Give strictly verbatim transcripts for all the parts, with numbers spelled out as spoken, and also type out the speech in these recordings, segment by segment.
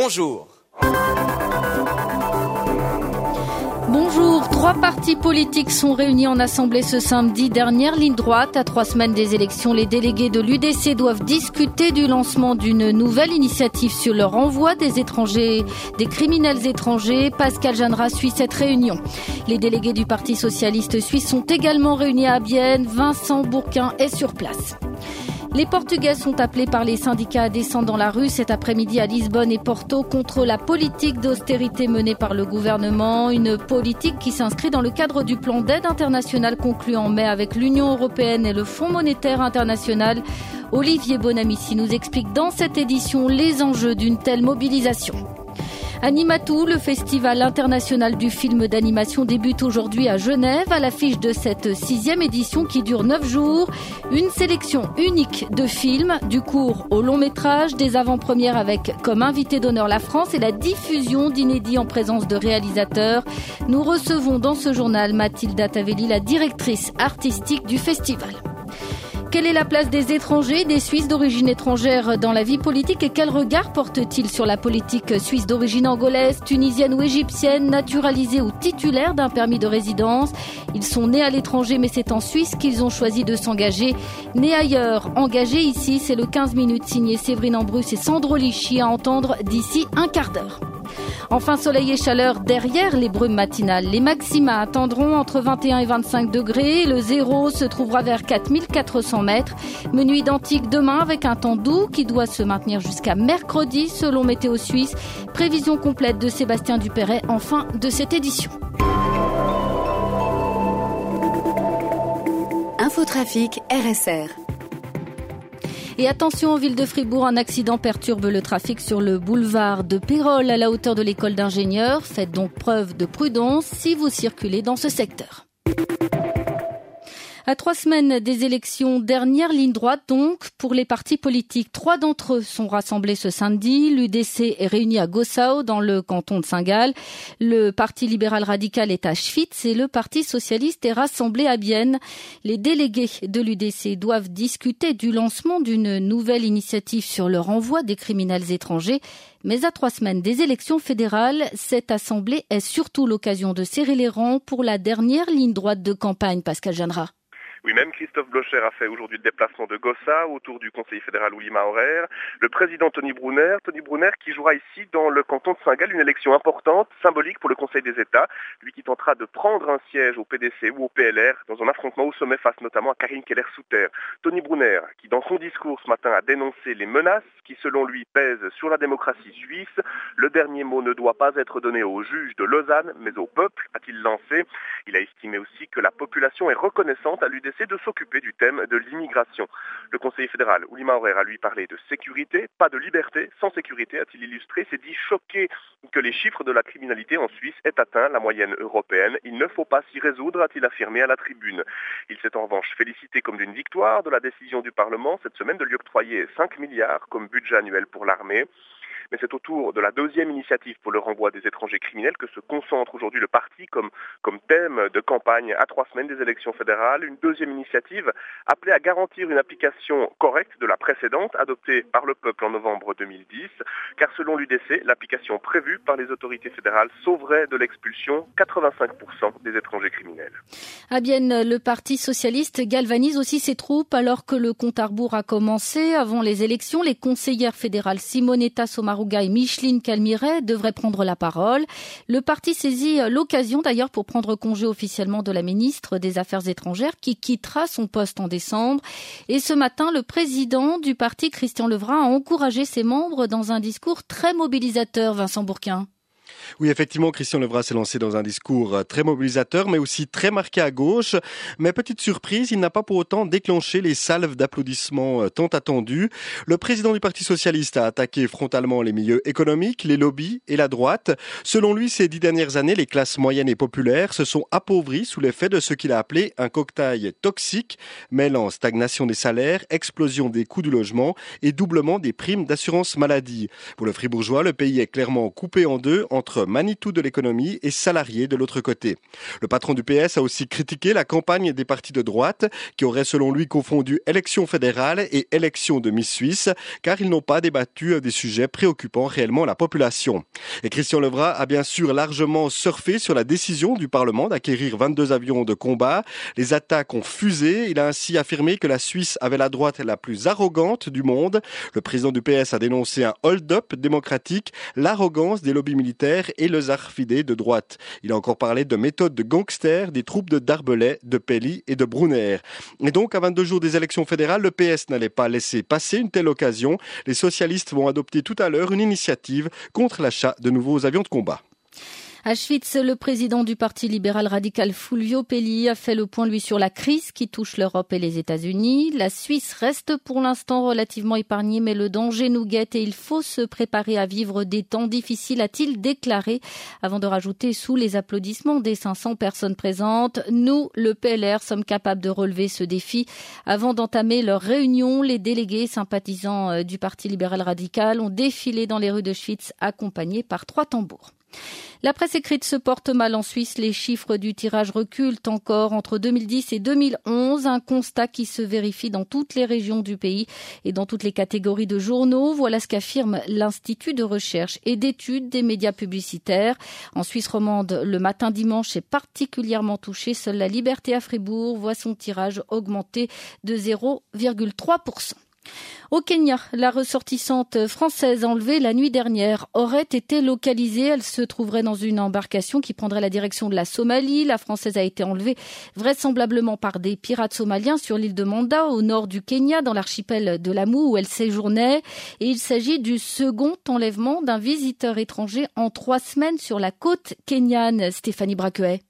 bonjour. Bonjour, trois partis politiques sont réunis en assemblée ce samedi. Dernière ligne droite, à trois semaines des élections, les délégués de l'U D C doivent discuter du lancement d'une nouvelle initiative sur le renvoi des étrangers, des criminels étrangers. Pascal Janra suit cette réunion. Les délégués du Parti socialiste suisse sont également réunis à Bienne. Vincent Bourquin est sur place. Les Portugais sont appelés par les syndicats à descendre dans la rue cet après-midi à Lisbonne et Porto contre la politique d'austérité menée par le gouvernement. Une politique qui s'inscrit dans le cadre du plan d'aide internationale conclu en mai avec l'Union européenne et le Fonds monétaire international. Olivier Bonamici nous explique dans cette édition les enjeux d'une telle mobilisation. Animatou, le festival international du film d'animation débute aujourd'hui à Genève à l'affiche de cette sixième édition qui dure neuf jours. Une sélection unique de films, du court au long métrage, des avant-premières avec comme invité d'honneur la France et la diffusion d'inédits en présence de réalisateurs. Nous recevons dans ce journal Mathilda Tavelli, la directrice artistique du festival. Quelle est la place des étrangers, des Suisses d'origine étrangère dans la vie politique et quel regard portent-ils sur la politique suisse d'origine angolaise, tunisienne ou égyptienne, naturalisés ou titulaires d'un permis de résidence? Ils sont nés à l'étranger mais c'est en Suisse qu'ils ont choisi de s'engager. Nés ailleurs, engagés ici, c'est le quinze minutes signé Séverine Ambrus et Sandro Lichy à entendre d'ici un quart d'heure. Enfin, soleil et chaleur derrière les brumes matinales. Les maxima atteindront entre vingt et un et vingt-cinq degrés. Le zéro se trouvera vers quatre mille quatre cents mètres. Menu identique demain avec un temps doux qui doit se maintenir jusqu'à mercredi selon Météo Suisse. Prévision complète de Sébastien Dupéret en fin de cette édition. Infotrafic R S R. Et attention, en ville de Fribourg, un accident perturbe le trafic sur le boulevard de Pérol à la hauteur de l'école d'ingénieurs. Faites donc preuve de prudence si vous circulez dans ce secteur. À trois semaines des élections, dernière ligne droite donc pour les partis politiques. Trois d'entre eux sont rassemblés ce samedi. L'U D C est réuni à Gossau dans le canton de Saint-Gall. Le Parti libéral radical est à Schwyz et le Parti socialiste est rassemblé à Bienne. Les délégués de l'U D C doivent discuter du lancement d'une nouvelle initiative sur le renvoi des criminels étrangers. Mais à trois semaines des élections fédérales, cette assemblée est surtout l'occasion de serrer les rangs pour la dernière ligne droite de campagne, Pascal Janra. Oui, même Christophe Blocher a fait aujourd'hui le déplacement de Gossau autour du conseiller fédéral Uli Maurer. Le président Tony Brunner, Tony Brunner qui jouera ici dans le canton de Saint-Gall une élection importante, symbolique pour le Conseil des États. Lui qui tentera de prendre un siège au P D C ou au P L R dans un affrontement au sommet face notamment à Karine Keller-Souter. Tony Brunner qui dans son discours ce matin a dénoncé les menaces qui selon lui pèsent sur la démocratie suisse. Le dernier mot ne doit pas être donné aux juges de Lausanne mais au peuple, a-t-il lancé. Il a estimé aussi que la population est reconnaissante à l'U D C de s'occuper du thème de l'immigration. Le conseiller fédéral Uli Maurer a lui parlé de sécurité, pas de liberté. Sans sécurité, a-t-il illustré, s'est dit choqué que les chiffres de la criminalité en Suisse aient atteint la moyenne européenne. Il ne faut pas s'y résoudre, a-t-il affirmé à la tribune. Il s'est en revanche félicité comme d'une victoire de la décision du Parlement cette semaine de lui octroyer cinq milliards comme budget annuel pour l'armée. Mais c'est autour de la deuxième initiative pour le renvoi des étrangers criminels que se concentre aujourd'hui le parti comme, comme thème de campagne à trois semaines des élections fédérales. Une deuxième initiative appelée à garantir une application correcte de la précédente adoptée par le peuple en novembre deux mille dix. Car selon l'U D C, l'application prévue par les autorités fédérales sauverait de l'expulsion quatre-vingt-cinq pour cent des étrangers criminels. À Bienne, le Parti socialiste galvanise aussi ses troupes alors que le compte à rebours a commencé. Avant les élections, les conseillères fédérales Simonetta Sommaruga et Micheline Calmiret devraient prendre la parole. Le parti saisit l'occasion d'ailleurs pour prendre congé officiellement de la ministre des Affaires étrangères qui quittera son poste en décembre. Et ce matin, le président du parti, Christian Levrat, a encouragé ses membres dans un discours très mobilisateur, Vincent Bourquin. Oui, effectivement, Christian Levrat s'est lancé dans un discours très mobilisateur, mais aussi très marqué à gauche. Mais petite surprise, il n'a pas pour autant déclenché les salves d'applaudissements tant attendues. Le président du Parti socialiste a attaqué frontalement les milieux économiques, les lobbies et la droite. Selon lui, ces dix dernières années, les classes moyennes et populaires se sont appauvries sous l'effet de ce qu'il a appelé un cocktail toxique, mêlant stagnation des salaires, explosion des coûts du logement et doublement des primes d'assurance maladie. Pour le Fribourgeois, le pays est clairement coupé en deux entre contre, Manitou de l'économie et salariés de l'autre côté. Le patron du P S a aussi critiqué la campagne des partis de droite qui auraient selon lui confondu élection fédérale et élection de Miss Suisse car ils n'ont pas débattu des sujets préoccupant réellement la population. Et Christian Levrat a bien sûr largement surfé sur la décision du Parlement d'acquérir vingt-deux avions de combat. Les attaques ont fusé. Il a ainsi affirmé que la Suisse avait la droite la plus arrogante du monde. Le président du P S a dénoncé un hold-up démocratique, l'arrogance des lobbies militaires et le zarfidé de droite. Il a encore parlé de méthodes de gangsters des troupes de Darbelay, de Pelly et de Brunner. Et donc, à vingt-deux jours des élections fédérales, le P S n'allait pas laisser passer une telle occasion. Les socialistes vont adopter tout à l'heure une initiative contre l'achat de nouveaux avions de combat. À Schwyz, le président du parti libéral radical Fulvio Pelli a fait le point, lui, sur la crise qui touche l'Europe et les États-Unis. La Suisse reste pour l'instant relativement épargnée, mais le danger nous guette et il faut se préparer à vivre des temps difficiles, a-t-il déclaré, avant de rajouter sous les applaudissements des cinq cents personnes présentes. Nous, le P L R, sommes capables de relever ce défi. Avant d'entamer leur réunion, les délégués sympathisants du parti libéral radical ont défilé dans les rues de Schwyz, accompagnés par trois tambours. La presse écrite se porte mal en Suisse. Les chiffres du tirage reculent encore entre deux mille dix et deux mille onze. Un constat qui se vérifie dans toutes les régions du pays et dans toutes les catégories de journaux. Voilà ce qu'affirme l'Institut de recherche et d'études des médias publicitaires. En Suisse romande, le matin dimanche est particulièrement touché. Seule la Liberté à Fribourg voit son tirage augmenter de zéro virgule trois pour cent. Au Kenya, la ressortissante française enlevée la nuit dernière aurait été localisée. Elle se trouverait dans une embarcation qui prendrait la direction de la Somalie. La Française a été enlevée vraisemblablement par des pirates somaliens sur l'île de Manda, au nord du Kenya, dans l'archipel de Lamu où elle séjournait. Et il s'agit du second enlèvement d'un visiteur étranger en trois semaines sur la côte kenyane. Stéphanie Braquet.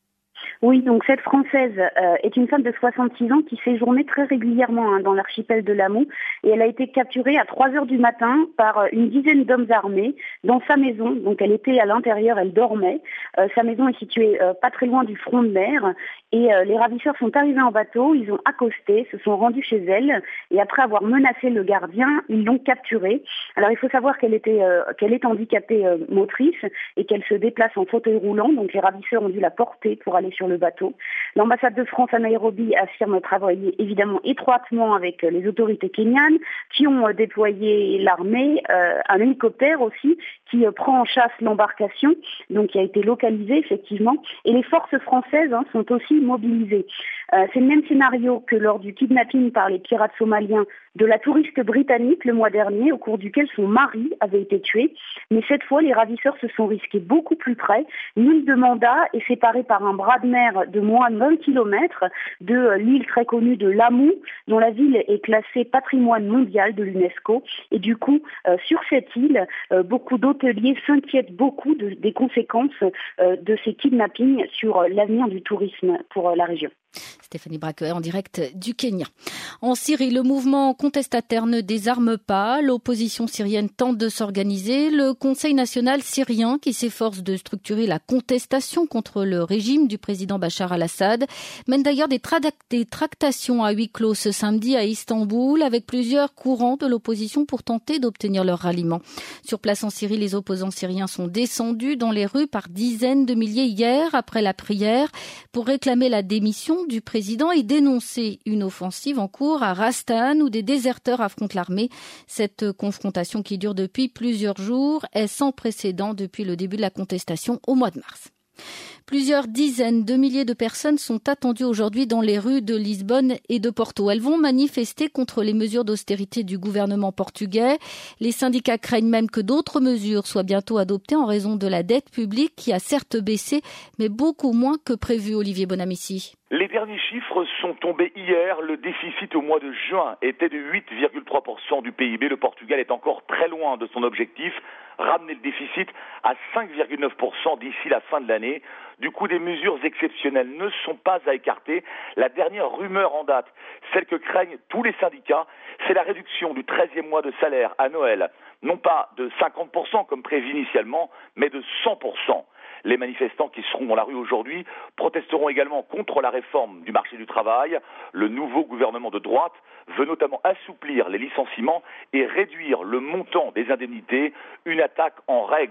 Oui, donc cette Française euh, est une femme de soixante-six ans qui séjournait très régulièrement hein, dans l'archipel de Lamu et elle a été capturée à trois heures du matin par euh, une dizaine d'hommes armés dans sa maison. Donc elle était à l'intérieur, elle dormait. Euh, sa maison est située euh, pas très loin du front de mer et euh, les ravisseurs sont arrivés en bateau, ils ont accosté, se sont rendus chez elle et après avoir menacé le gardien, ils l'ont capturée. Alors il faut savoir qu'elle était, euh, qu'elle est handicapée euh, motrice et qu'elle se déplace en fauteuil roulant, donc les ravisseurs ont dû la porter pour aller sur le bateau. L'ambassade de France à Nairobi affirme travailler évidemment étroitement avec les autorités kenyanes qui ont déployé l'armée, euh, un hélicoptère aussi qui euh, prend en chasse l'embarcation, donc qui a été localisée effectivement, et les forces françaises hein, sont aussi mobilisées. Euh, c'est le même scénario que lors du kidnapping par les pirates somaliens de la touriste britannique le mois dernier, au cours duquel son mari avait été tué. Mais cette fois, les ravisseurs se sont risqués beaucoup plus près. L'île de Manda est séparée par un bras de mer de moins de vingt kilomètres de l'île très connue de Lamu, dont la ville est classée patrimoine mondial de l'UNESCO. Et du coup, euh, sur cette île, euh, beaucoup d'hôteliers s'inquiètent beaucoup de, des conséquences euh, de ces kidnappings sur euh, l'avenir du tourisme pour euh, la région. Stéphanie Braquet en direct du Kenya. En Syrie, le mouvement contestataire ne désarme pas. L'opposition syrienne tente de s'organiser. Le Conseil national syrien, qui s'efforce de structurer la contestation contre le régime du président Bachar al-Assad, mène d'ailleurs des, tra- des tractations à huis clos ce samedi à Istanbul avec plusieurs courants de l'opposition pour tenter d'obtenir leur ralliement. Sur place en Syrie, les opposants syriens sont descendus dans les rues par dizaines de milliers hier après la prière pour réclamer la démission du président et dénoncer une offensive en cours à Rastan où des déserteurs affrontent l'armée. Cette confrontation qui dure depuis plusieurs jours est sans précédent depuis le début de la contestation au mois de mars. Plusieurs dizaines de milliers de personnes sont attendues aujourd'hui dans les rues de Lisbonne et de Porto. Elles vont manifester contre les mesures d'austérité du gouvernement portugais. Les syndicats craignent même que d'autres mesures soient bientôt adoptées en raison de la dette publique qui a certes baissé, mais beaucoup moins que prévu. Olivier Bonamici. Les derniers chiffres sont tombés hier. Le déficit au mois de juin était de huit virgule trois pour cent du P I B. Le Portugal est encore très loin de son objectif. Ramener le déficit à cinq virgule neuf pour cent d'ici la fin de l'année. Du coup, des mesures exceptionnelles ne sont pas à écarter. La dernière rumeur en date, celle que craignent tous les syndicats, c'est la réduction du treizième mois de salaire à Noël. Non pas de cinquante pour cent comme prévu initialement, mais de cent pour cent. Les manifestants qui seront dans la rue aujourd'hui protesteront également contre la réforme du marché du travail. Le nouveau gouvernement de droite veut notamment assouplir les licenciements et réduire le montant des indemnités, une attaque en règle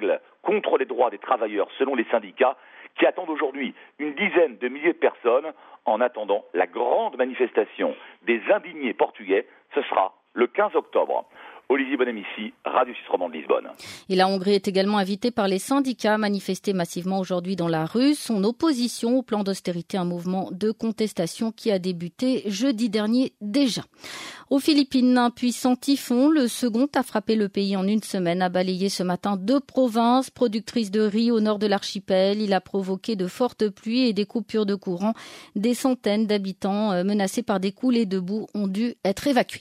contre les droits des travailleurs selon les syndicats qui attendent aujourd'hui une dizaine de milliers de personnes en attendant la grande manifestation des indignés portugais. Ce sera le quinze octobre. Olivier Bonamici, Radio Suisse Romande de Lisbonne. Et la Hongrie est également invitée par les syndicats à manifester massivement aujourd'hui dans la rue son opposition au plan d'austérité, un mouvement de contestation qui a débuté jeudi dernier déjà. Aux Philippines, un puissant typhon, le second a frappé le pays en une semaine, a balayé ce matin deux provinces productrices de riz au nord de l'archipel. Il a provoqué de fortes pluies et des coupures de courant. Des centaines d'habitants menacés par des coulées de boue ont dû être évacués.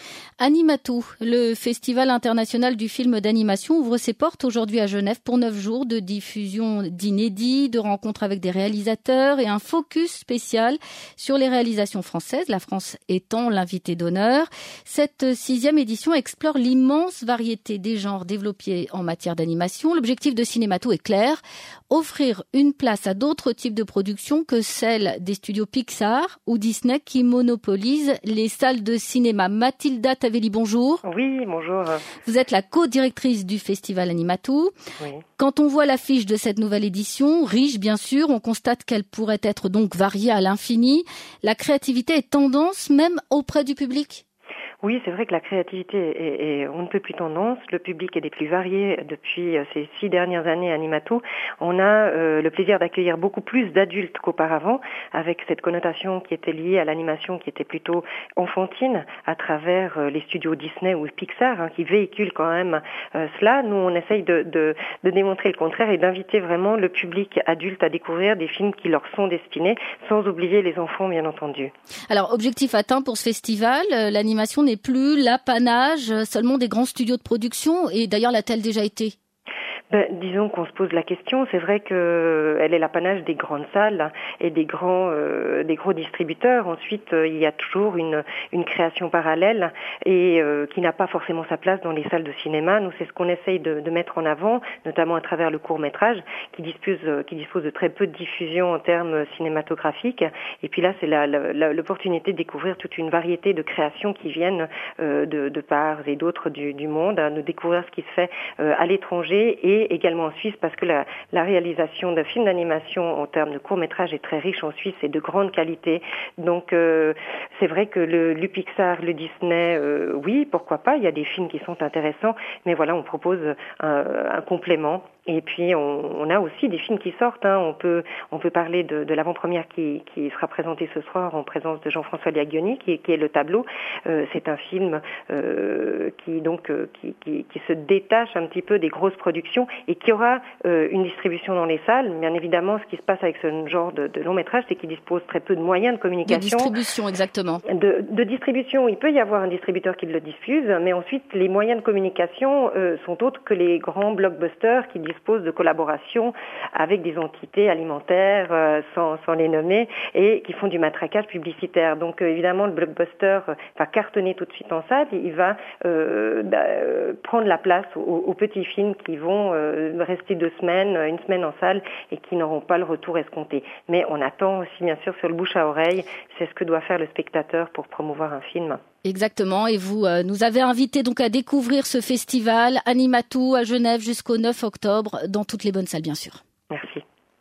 Animatu, le festival international du film d'animation, ouvre ses portes aujourd'hui à Genève pour neuf jours de diffusion d'inédits, de rencontres avec des réalisateurs et un focus spécial sur les réalisations françaises, la France étant l'invité d'honneur. Cette sixième édition explore l'immense variété des genres développés en matière d'animation. L'objectif de Cinémato est clair, offrir une place à d'autres types de productions que celles des studios Pixar ou Disney qui monopolisent les salles de cinéma. Mathilda Tavelli, bonjour. Oui, bonjour. Vous êtes la co-directrice du festival Animatu. Oui. Quand on voit l'affiche de cette nouvelle édition, riche bien sûr, on constate qu'elle pourrait être donc variée à l'infini. La créativité est tendance même auprès du public ? Oui, c'est vrai que la créativité est, est on ne peut plus tendance. Le public est des plus variés depuis ces six dernières années à Animatu. On a euh, le plaisir d'accueillir beaucoup plus d'adultes qu'auparavant, avec cette connotation qui était liée à l'animation qui était plutôt enfantine à travers euh, les studios Disney ou Pixar, hein, qui véhiculent quand même euh, cela. Nous, on essaye de, de, de démontrer le contraire et d'inviter vraiment le public adulte à découvrir des films qui leur sont destinés, sans oublier les enfants, bien entendu. Alors, objectif atteint pour ce festival, euh, l'animation n'est plus l'apanage seulement des grands studios de production, et d'ailleurs l'a-t-elle déjà été ? Ben, disons qu'on se pose la question. C'est vrai que elle est l'apanage des grandes salles et des grands, euh, des gros distributeurs. Ensuite, euh, il y a toujours une une création parallèle et euh, qui n'a pas forcément sa place dans les salles de cinéma. Nous, c'est ce qu'on essaye de, de mettre en avant, notamment à travers le court métrage, qui dispose euh, qui dispose de très peu de diffusion en termes cinématographiques. Et puis là, c'est la, la, l'opportunité de découvrir toute une variété de créations qui viennent euh, de, de part et d'autre du, du monde, hein, de découvrir ce qui se fait euh, à l'étranger et également en Suisse, parce que la, la réalisation d'un film d'animation en termes de court-métrage est très riche en Suisse et de grande qualité. Donc euh, c'est vrai que le, le Pixar, le Disney, euh, oui, pourquoi pas, il y a des films qui sont intéressants, mais voilà, on propose un, un complément. Et puis on, on a aussi des films qui sortent. Hein. On peut on peut parler de, de l'avant-première qui, qui sera présentée ce soir en présence de Jean-François Liagioni, qui, qui est Le Tableau. Euh, c'est un film euh, qui donc euh, qui, qui, qui se détache un petit peu des grosses productions et qui aura euh, une distribution dans les salles. Bien évidemment, ce qui se passe avec ce genre de, de long métrage, c'est qu'il dispose très peu de moyens de communication. De distribution, exactement. De, de distribution, il peut y avoir un distributeur qui le diffuse, mais ensuite les moyens de communication euh, sont autres que les grands blockbusters qui disposent de collaboration avec des entités alimentaires, euh, sans, sans les nommer, et qui font du matraquage publicitaire. Donc euh, évidemment, le blockbuster euh, va cartonner tout de suite en salle, il va euh, bah, euh, prendre la place aux, aux petits films qui vont euh, rester deux semaines, une semaine en salle, et qui n'auront pas le retour escompté. Mais on attend aussi, bien sûr, sur le bouche à oreille, c'est ce que doit faire le spectateur pour promouvoir un film. Exactement, et vous euh, nous avez invités donc à découvrir ce festival Animatu à Genève jusqu'au neuf octobre, dans toutes les bonnes salles bien sûr. Merci.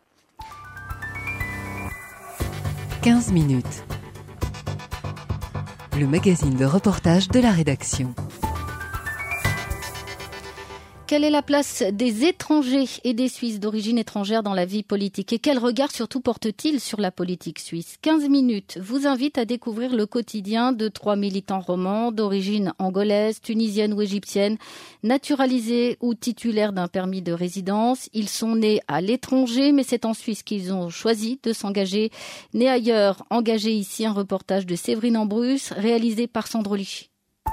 quinze minutes. Le magazine de reportage de la rédaction. Quelle est la place des étrangers et des Suisses d'origine étrangère dans la vie politique et quel regard surtout porte-t-il sur la politique suisse ? quinze minutes vous invite à découvrir le quotidien de trois militants romans d'origine angolaise, tunisienne ou égyptienne, naturalisés ou titulaires d'un permis de résidence. Ils sont nés à l'étranger, mais c'est en Suisse qu'ils ont choisi de s'engager. Nés ailleurs, engagés ici, un reportage de Séverine Ambrus, réalisé par Sandro Lichy.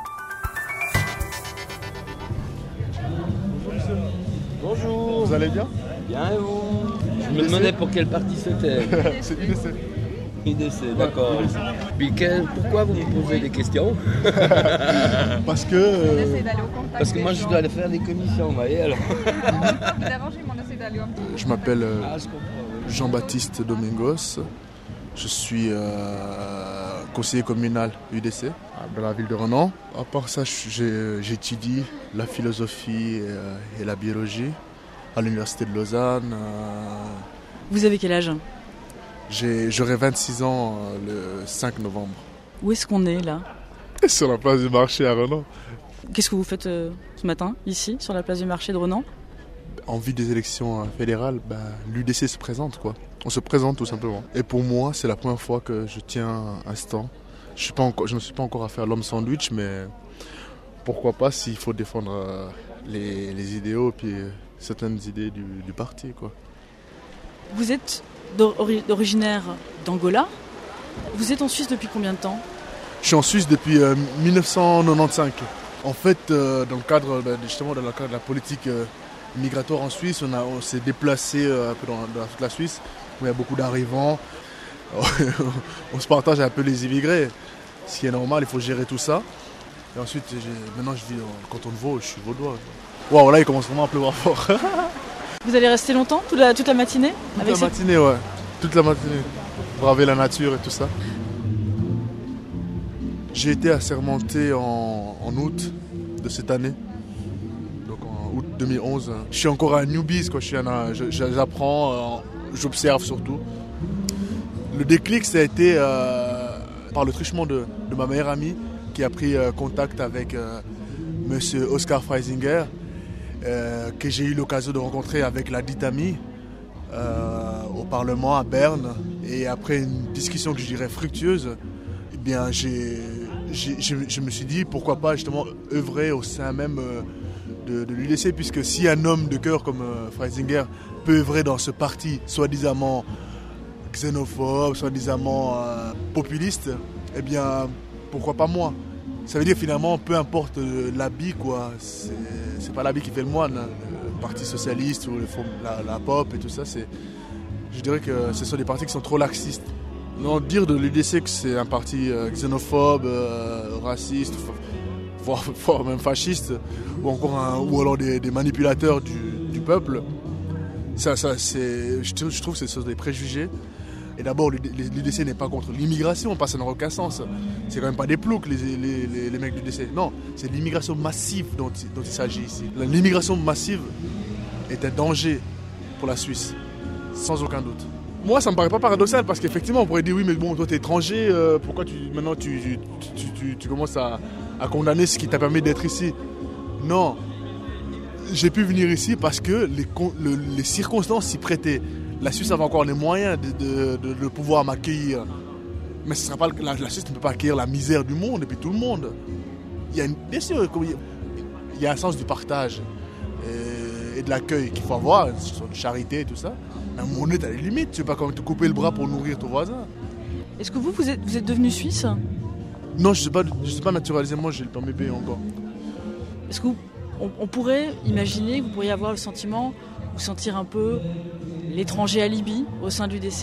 Bonjour. Vous allez bien ? Bien et vous ? Je me demandais pour quelle partie c'était. C'est U D C. U D C, d'accord. Ouais, Puis quel, pourquoi vous me posez des questions ? Parce que... Euh... Parce que moi je dois aller faire des commissions, vous voyez alors. Je m'appelle euh, ah, je Jean-Baptiste Domingos. Je suis euh, conseiller communal U D C de la ville de Renan. À part ça, j'ai, j'étudie la philosophie et, et la biologie. à l'université de Lausanne. Euh... Vous avez quel âge ? J'ai, J'aurai vingt-six ans euh, le cinq novembre. Où est-ce qu'on est là ? Sur la place du marché à Renan. Qu'est-ce que vous faites euh, ce matin, ici, sur la place du marché de Renan ? En vue des élections fédérales, bah, l'U D C se présente, quoi. On se présente tout simplement. Et pour moi, c'est la première fois que je tiens un stand. Je, suis pas encore, je ne suis pas encore à faire l'homme sandwich, mais pourquoi pas s'il faut défendre euh, les, les idéaux et puis euh, certaines idées du, du parti, quoi. Vous êtes originaire d'Angola. Vous êtes en Suisse depuis combien de temps ? Je suis en Suisse depuis euh, dix-neuf cent quatre-vingt-quinze. En fait, euh, dans le cadre bah, justement dans le cadre de la politique euh, migratoire en Suisse, on, a, on s'est déplacé euh, un peu dans, dans toute la Suisse, où il y a beaucoup d'arrivants. On se partage un peu les immigrés, ce qui est normal, il faut gérer tout ça. Et ensuite, j'ai, maintenant je vis dans le canton de Vaud, je suis vaudois. Waouh, là il commence vraiment à pleuvoir fort. Vous allez rester longtemps, toute la, toute la matinée ? Toute avec la cette... matinée, ouais. Toute la matinée. Braver la nature et tout ça. J'ai été assermenté en, en août de cette année. Donc en août deux mille onze. Je suis encore un newbie, quoi. Je suis un, je, j'apprends, euh, j'observe surtout. Le déclic, ça a été euh, par le truchement de, de ma meilleure amie qui a pris euh, contact avec euh, monsieur Oscar Freisinger, euh, que j'ai eu l'occasion de rencontrer avec la dite amie euh, au Parlement à Berne. Et après une discussion que je dirais fructueuse, eh bien, j'ai, j'ai, je, je me suis dit pourquoi pas justement œuvrer au sein même euh, de, de l'U D C, puisque si un homme de cœur comme euh, Freisinger peut œuvrer dans ce parti soi-disant xénophobe, soi-disant euh, populiste, eh bien, pourquoi pas moi ? Ça veut dire finalement, peu importe euh, l'habit, quoi, c'est, c'est pas l'habit qui fait le moine, hein. Le Parti Socialiste ou le, la, la pop et tout ça, c'est, je dirais que ce sont des partis qui sont trop laxistes. Non, dire de l'U D C que c'est un parti euh, xénophobe, euh, raciste, voire, voire même fasciste, ou encore un, ou alors des, des manipulateurs du, du peuple, ça, ça, c'est, je, je trouve que ce sont des préjugés. Et d'abord, l'U D C n'est pas contre l'immigration, parce que ça n'a aucun sens. C'est quand même pas des ploucs, les, les, les, les mecs du l'U D C. Non, c'est l'immigration massive dont, dont il s'agit ici. L'immigration massive est un danger pour la Suisse, sans aucun doute. Moi, ça me paraît pas paradoxal, parce qu'effectivement, on pourrait dire oui, mais bon, toi, t'es étranger, euh, pourquoi tu, maintenant tu, tu, tu, tu, tu commences à, à condamner ce qui t'a permis d'être ici ? Non, j'ai pu venir ici parce que les, le, les circonstances s'y prêtaient. La Suisse avait encore les moyens de, de, de, de pouvoir m'accueillir. Mais ce sera pas, la, la Suisse ne peut pas accueillir la misère du monde et puis tout le monde. Il y a une, bien sûr, il y a un sens du partage et, et de l'accueil qu'il faut avoir, une sorte de charité et tout ça. Mais à un moment donné, tu as des limites. Tu ne peux pas quand même te couper le bras pour nourrir ton voisin. Est-ce que vous, vous êtes, vous êtes devenu suisse ? Non, je ne suis pas, je suis pas naturalisé. Moi, j'ai le permis B encore. Est-ce qu'on on, on pourrait imaginer que vous pourriez avoir le sentiment, vous sentir un peu l'étranger alibi au sein du l'U D C ?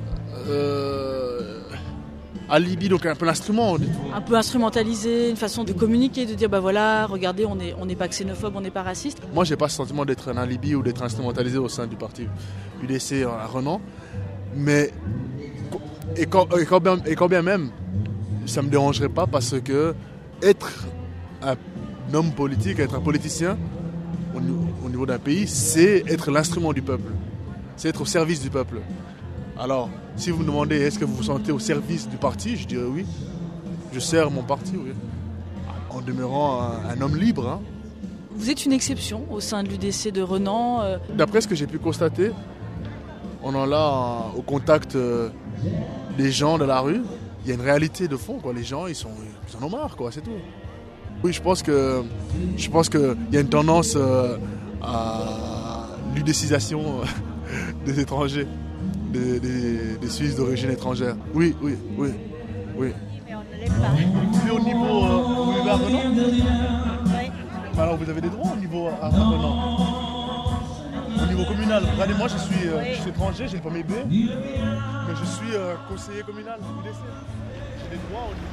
euh, Alibi, donc un peu l'instrument. Un peu instrumentalisé, une façon de communiquer, de dire bah voilà, regardez, on n'est on n'est pas xénophobe, on n'est pas raciste. Moi, j'ai pas ce sentiment d'être un alibi ou d'être instrumentalisé au sein du parti U D C à Renan. Mais, et quand, et quand, bien, et quand bien même, ça me dérangerait pas parce que être un homme politique, être un politicien au niveau, au niveau d'un pays, c'est être l'instrument du peuple. C'est être au service du peuple. Alors, si vous me demandez est-ce que vous vous sentez au service du parti, je dirais oui. Je sers mon parti, oui. En demeurant un, un homme libre. Hein. Vous êtes une exception au sein de l'U D C de Renan. Euh... D'après ce que j'ai pu constater, on en a au contact euh, des gens de la rue. Il y a une réalité de fond, quoi. Les gens, ils, sont, ils en ont marre, quoi, c'est tout. Oui, je pense que je pense qu'il y a une tendance euh, à l'udécisation euh, des étrangers, des, des, des Suisses d'origine étrangère. Oui, oui, oui, oui. Mais on ne l'est pas. Mais au niveau, euh, vous vivez à Renan ? Oui. Alors vous avez des droits au niveau à Renan ? Au niveau communal. Regardez, moi je suis, euh, oui. je suis étranger, j'ai le permis B, mais je suis euh, conseiller communal du l'U D C. J'ai des droits au niveau.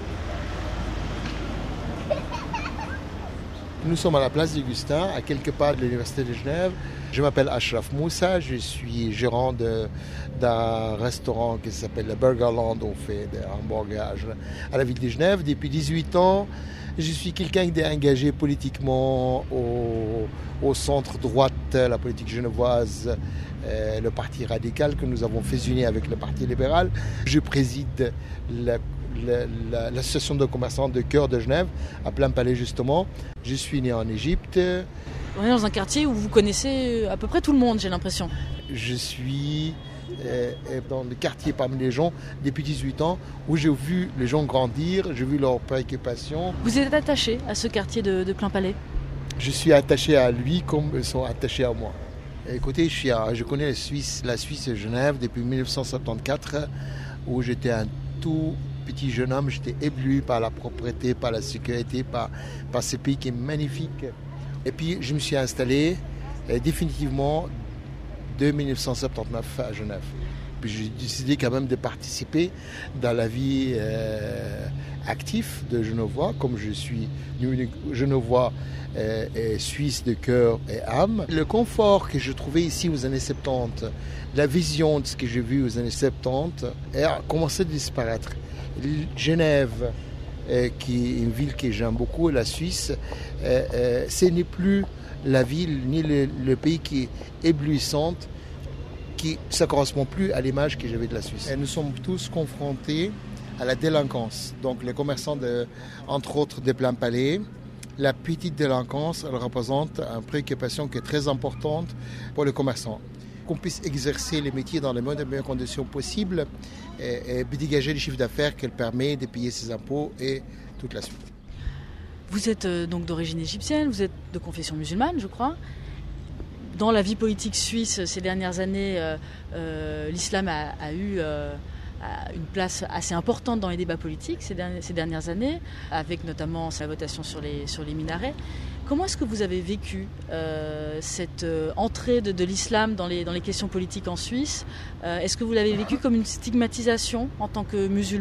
Nous sommes à la place d'Augustin, à quelques pas de l'Université de Genève. Je m'appelle Ashraf Moussa, je suis gérant de, d'un restaurant qui s'appelle le Burgerland. On fait des hamburgers à la ville de Genève. Depuis dix-huit ans, je suis quelqu'un qui est engagé politiquement au, au centre droite la politique genevoise, euh, le Parti radical que nous avons fusionné avec le Parti libéral. Je préside la, la, la, l'association de commerçants de cœur de Genève, à Plain-Palais justement. Je suis né en Égypte. On est dans un quartier où vous connaissez à peu près tout le monde, j'ai l'impression. Je suis euh, dans le quartier parmi les gens depuis dix-huit ans, où j'ai vu les gens grandir, j'ai vu leurs préoccupations. Vous êtes attaché à ce quartier de, de Plain-Palais ? Je suis attaché à lui comme ils sont attachés à moi. Écoutez, je, suis à, je connais la Suisse, la Suisse et Genève depuis dix-neuf cent soixante-quatorze, où j'étais un tout petit jeune homme. J'étais ébloui par la propreté, par la sécurité, par, par ce pays qui est magnifique. Et puis, je me suis installé euh, définitivement de dix-neuf cent soixante-dix-neuf à Genève. Puis j'ai décidé quand même de participer dans la vie euh, active de Genevois, comme je suis Genevois euh, et Suisse de cœur et âme. Le confort que je trouvais ici aux années soixante-dix, la vision de ce que j'ai vu aux années soixante-dix, a commencé à disparaître. Genève, euh, qui est une ville que j'aime beaucoup, la Suisse, euh, euh, ce n'est plus la ville ni le, le pays qui est éblouissante, qui ça ne correspond plus à l'image que j'avais de la Suisse. Et nous sommes tous confrontés à la délinquance. Donc les commerçants, de, entre autres de Plain-Palais, la petite délinquance, elle représente une préoccupation qui est très importante pour les commerçants. Qu'on puisse exercer les métiers dans les meilleures conditions possibles et, et dégager les chiffres d'affaires qu'elle permet de payer ses impôts et toute la suite. Vous êtes euh, donc d'origine égyptienne, vous êtes de confession musulmane, je crois. Dans la vie politique suisse, ces dernières années, euh, euh, l'islam a, a eu euh, a une place assez importante dans les débats politiques ces dernières, ces dernières années, avec notamment sa votation sur les, sur les minarets. Comment est-ce que vous avez vécu euh, cette euh, entrée de, de l'islam dans les, dans les questions politiques en Suisse ? euh, Est-ce que vous l'avez vécu comme une stigmatisation en tant que musulman ?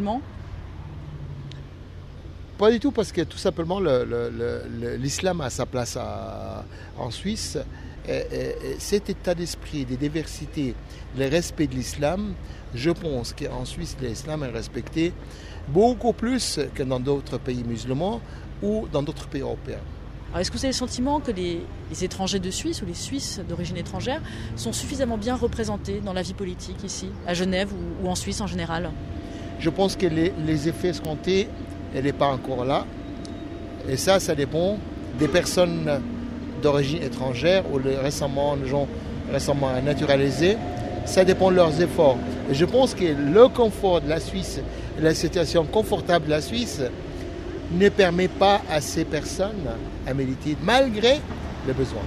Pas du tout, parce que tout simplement le, le, le, l'islam a sa place à, en Suisse. Et, et, et cet état d'esprit de diversité, le respect de l'islam, je pense qu'en Suisse, l'islam est respecté beaucoup plus que dans d'autres pays musulmans ou dans d'autres pays européens. Alors est-ce que vous avez le sentiment que les, les étrangers de Suisse ou les Suisses d'origine étrangère sont suffisamment bien représentés dans la vie politique ici, à Genève ou, ou en Suisse en général ? Je pense que les, les effets escomptés, elle n'est pas encore là. Et ça, ça dépend des personnes d'origine étrangère ou les récemment, les gens récemment naturalisés. Ça dépend de leurs efforts. Et je pense que le confort de la Suisse, la situation confortable de la Suisse, ne permet pas à ces personnes à militer malgré les besoins.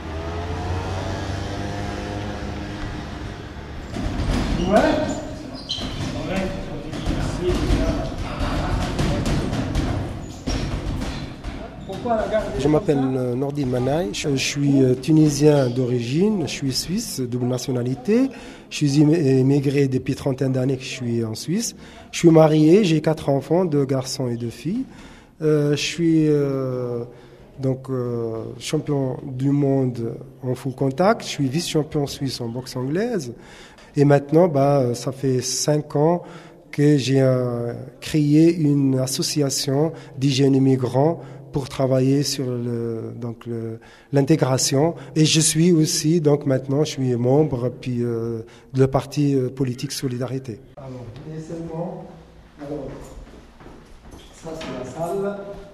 Ouais. Je m'appelle Nordine Manaï, je suis tunisien d'origine, je suis suisse, double nationalité. Je suis immigré depuis trentaine d'années que je suis en Suisse. Je suis marié, j'ai quatre enfants, deux garçons et deux filles. Euh, je suis euh, donc euh, champion du monde en full contact, je suis vice-champion suisse en boxe anglaise. Et maintenant, bah, ça fait cinq ans que j'ai euh, créé une association d'hygiène migrants pour travailler sur le, donc le, l'intégration. Et je suis aussi, donc maintenant, je suis membre puis, euh, de le parti politique Solidarité. Alors, laissez-moi. Alors, ça c'est la salle.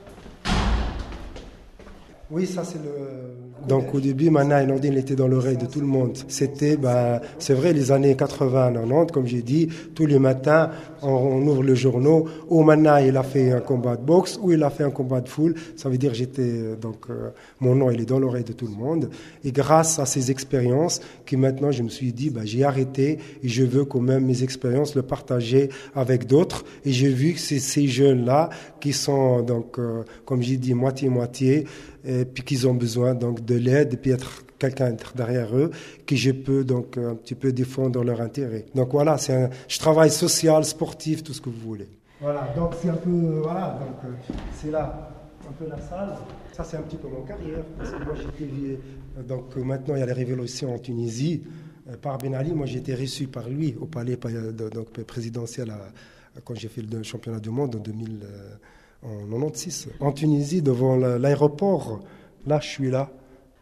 Oui, ça c'est le... Donc au début, Mana et Nordine étaient dans l'oreille de tout le monde. C'était, ben, c'est vrai, les années quatre-vingts, quatre-vingt-dix, comme j'ai dit, tous les matins, on, on ouvre le journal. Ou Mana, il a fait un combat de boxe, ou il a fait un combat de foule. Ça veut dire j'étais, donc, euh, mon nom, il est dans l'oreille de tout le monde. Et grâce à ces expériences, que maintenant je me suis dit, ben, j'ai arrêté et je veux quand même mes expériences le partager avec d'autres. Et j'ai vu que c'est ces jeunes-là qui sont, donc, euh, comme j'ai dit, moitié-moitié, et puis qu'ils ont besoin donc de l'aide et puis être quelqu'un derrière eux que je peux donc un petit peu défendre leur intérêt. Donc voilà, c'est un je travaille social, sportif, tout ce que vous voulez. Voilà, donc c'est un peu voilà, donc euh, c'est là un peu la salle. Ça c'est un petit peu mon carrière parce que moi j'étais donc maintenant il y a les révolutions en Tunisie euh, par Ben Ali, moi j'ai été reçu par lui au palais donc présidentiel à, quand j'ai fait le championnat du monde en deux mille euh, en quatre-vingt-seize, en Tunisie, devant l'aéroport. Là, je suis là.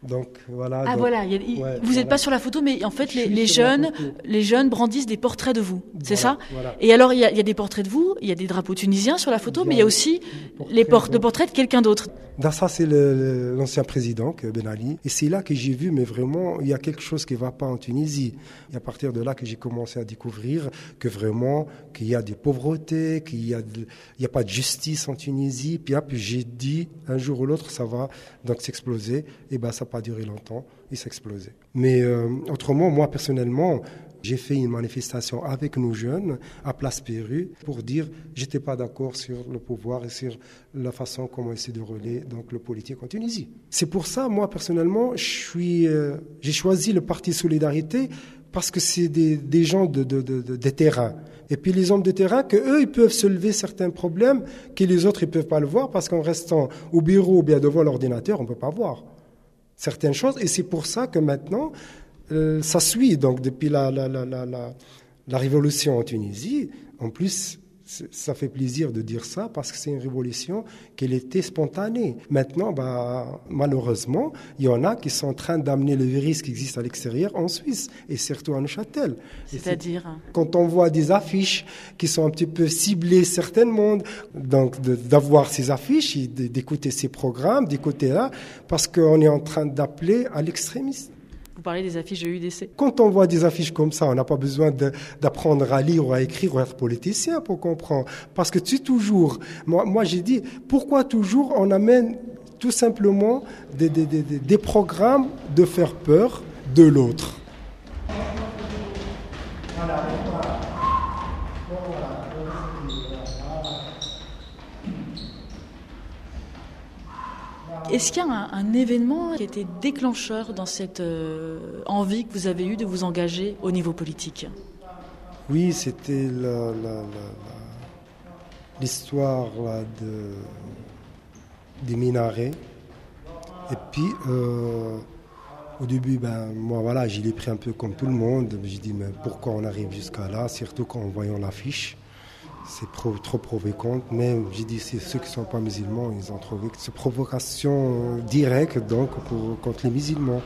Donc voilà. Ah donc, voilà, il y a, il, ouais, vous n'êtes voilà. pas sur la photo, mais en fait Je les, suis les sur la jeunes, photo. les jeunes brandissent des portraits de vous, c'est Voilà, ça voilà. Et alors il y, a, il y a des portraits de vous, il y a des drapeaux tunisiens sur la photo, Il y a mais il y a aussi portraits les portes de- de portraits de quelqu'un d'autre. Dans ça, c'est le- le- l'ancien président, que Ben Ali. Et c'est là que j'ai vu, mais vraiment, il y a quelque chose qui ne va pas en Tunisie. Et à partir de là que j'ai commencé à découvrir que vraiment, qu'il y a des pauvretés, qu'il y a, de- il y a pas de justice en Tunisie. Puis, hop, j'ai dit, un jour ou l'autre, ça va donc s'exploser. Et ben, ça n'a pas duré longtemps. Il s'est explosé. Mais euh, autrement, moi, personnellement, j'ai fait une manifestation avec nos jeunes à Place Pérou pour dire j'étais pas d'accord sur le pouvoir et sur la façon comment il s'est déroulé donc le politique en Tunisie. C'est pour ça, moi personnellement, je suis, euh, j'ai choisi le parti Solidarité parce que c'est des, des gens de, de, de, de, de terrain. Et puis les hommes de terrain, que eux, ils peuvent soulever certains problèmes que les autres, ils peuvent pas le voir parce qu'en restant au bureau ou bien devant l'ordinateur, on peut pas voir certaines choses. Et c'est pour ça que maintenant, Euh, ça suit, donc depuis la, la, la, la, la, la révolution en Tunisie. En plus, ça fait plaisir de dire ça parce que c'est une révolution qui était spontanée. Maintenant, bah, malheureusement, il y en a qui sont en train d'amener le virus qui existe à l'extérieur en Suisse et surtout à Neuchâtel. C'est-à-dire quand on voit des affiches qui sont un petit peu ciblées certainement, donc de, d'avoir ces affiches, d'écouter ces programmes, d'écouter là, parce qu'on est en train d'appeler à l'extrémisme. Vous parlez des affiches de U D C. Quand on voit des affiches comme ça, on n'a pas besoin de, d'apprendre à lire ou à écrire ou à être politicien pour comprendre. Parce que tu toujours, moi, moi j'ai dit, pourquoi toujours on amène tout simplement des, des, des, des programmes de faire peur de l'autre. Voilà. Est-ce qu'il y a un, un événement qui a été déclencheur dans cette euh, envie que vous avez eue de vous engager au niveau politique ? Oui, c'était la, la, la, la, l'histoire là, de, des minarets. Et puis, euh, au début, ben, moi, voilà, je l'ai pris un peu comme tout le monde. J'ai dit, mais pourquoi on arrive jusqu'à là, surtout quand on voyait l'affiche. C'est pro, trop provocant, mais j'ai dit c'est ceux qui ne sont pas musulmans, ils ont trouvé que c'est provocation directe donc pour, contre les musulmans.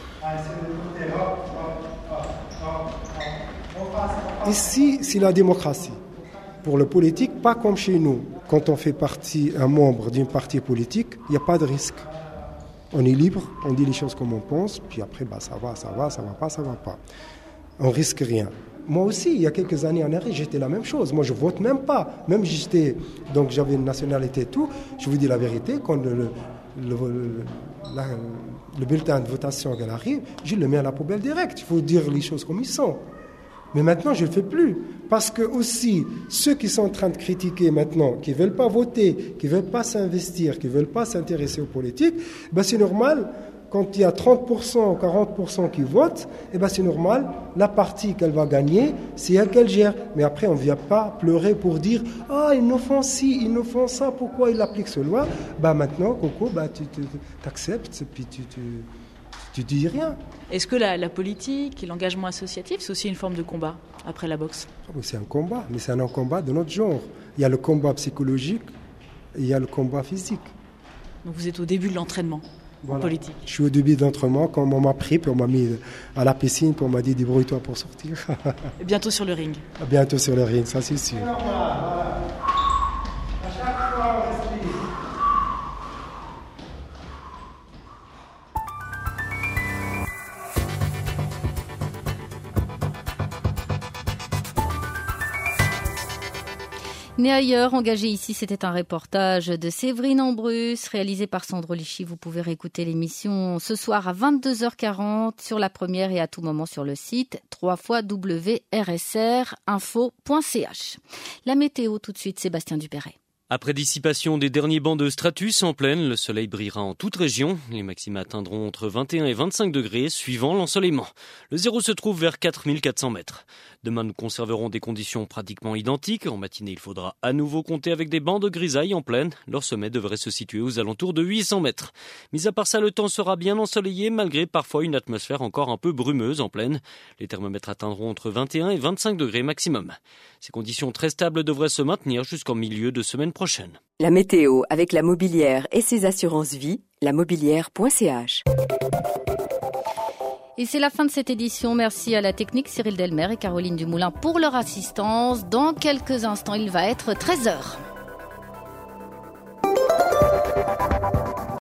Ici, c'est la démocratie. Pour le politique, pas comme chez nous. Quand on fait partie, un membre d'un parti politique, il n'y a pas de risque. On est libre, on dit les choses comme on pense, puis après, bah, ça va, ça va, ça va pas, ça va pas. On risque rien. Moi aussi, il y a quelques années en arrière, j'étais la même chose. Moi, je vote même pas. Même j'étais, donc j'avais une nationalité et tout. Je vous dis la vérité, quand le, le, le, la, le bulletin de votation qu'elle arrive, je le mets à la poubelle direct. Il faut dire les choses comme ils sont. Mais maintenant, je ne le fais plus. Parce que aussi, ceux qui sont en train de critiquer maintenant, qui ne veulent pas voter, qui ne veulent pas s'investir, qui ne veulent pas s'intéresser aux politiques, ben c'est normal. Quand il y a trente pour cent ou quarante pour cent qui votent, eh ben c'est normal, la partie qu'elle va gagner, c'est elle qu'elle gère. Mais après, on ne vient pas pleurer pour dire « Ah, ils nous font ci, ils nous font ça, pourquoi ils appliquent ce loi ?» Ben maintenant, Coco, ben, tu t'acceptes, puis tu, tu, tu dis rien. Est-ce que la, la politique et l'engagement associatif, c'est aussi une forme de combat après la boxe ? C'est un combat, mais c'est un combat de notre genre. Il y a le combat psychologique et il y a le combat physique. Donc vous êtes au début de l'entraînement ? Voilà. Politique. Je suis au début d'entraînement quand on m'a pris, puis on m'a mis à la piscine, puis on m'a dit débrouille-toi pour sortir. Et bientôt sur le ring. Bientôt sur le ring, ça c'est sûr. Né ailleurs, engagé ici, c'était un reportage de Séverine Ambrus, réalisé par Sandro Lichy. Vous pouvez réécouter l'émission ce soir à vingt-deux heures quarante sur la première et à tout moment sur le site w w w point r s r info point c h. La météo tout de suite, Sébastien Dupéret. Après dissipation des derniers bancs de stratus en plaine, le soleil brillera en toute région. Les maxima atteindront entre vingt et un et vingt-cinq degrés, suivant l'ensoleillement. Le zéro se trouve vers quatre mille quatre cents mètres. Demain, nous conserverons des conditions pratiquement identiques. En matinée, il faudra à nouveau compter avec des bancs de grisaille en plaine. Leur sommet devrait se situer aux alentours de huit cents mètres. Mis à part ça, le temps sera bien ensoleillé malgré parfois une atmosphère encore un peu brumeuse en plaine. Les thermomètres atteindront entre vingt et un et vingt-cinq degrés maximum. Ces conditions très stables devraient se maintenir jusqu'en milieu de semaine prochaine. La météo avec la Mobilière et ses assurances vie, la mobilière point c h. Et c'est la fin de cette édition. Merci à la technique Cyril Delmer et Caroline Dumoulin pour leur assistance. Dans quelques instants, il va être treize heures.